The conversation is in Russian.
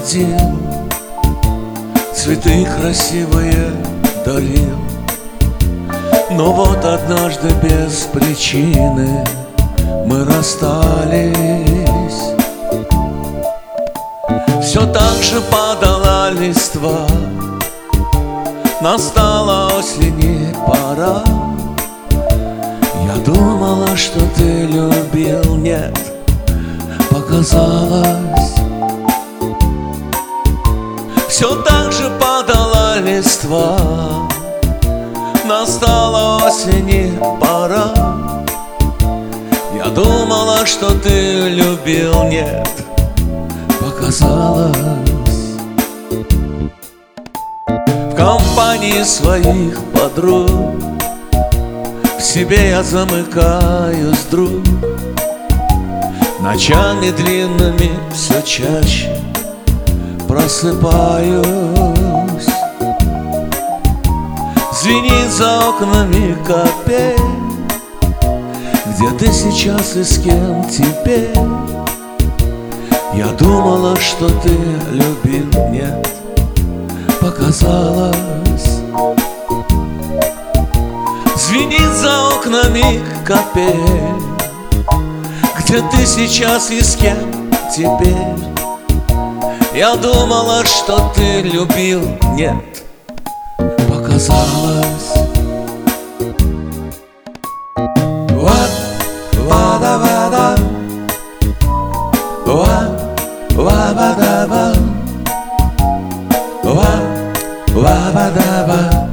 один, цветы красивые дарил. Но вот однажды без причины мы расстались. Все так же падала листва, настала осени пора. Я думала, что ты любил, нет, показалось. Все так же падала листва, настала осени пора. Я думала, что ты любил, нет, показалось. В компании своих подруг в себе я замыкаюсь, друг. Ночами длинными все чаще просыпаюсь. Звенит за окнами капель. Где ты сейчас и с кем теперь? Я думала, что ты любил, нет, показалось. Звенит за окнами капель. Где ты сейчас и с кем теперь? Я думала, что ты любил, нет, показалось. Ва-ва-да-ва-да, ва-ва-да-ва, ва-ва-да-ва.